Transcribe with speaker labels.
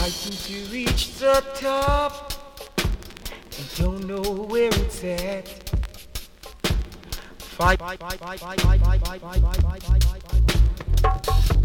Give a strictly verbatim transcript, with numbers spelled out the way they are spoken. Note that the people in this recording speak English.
Speaker 1: Fighting to reach the top, you don't know where it's at. Fight, fight, fight, fight, fight, fight, fight, fight, fight, fight, fight.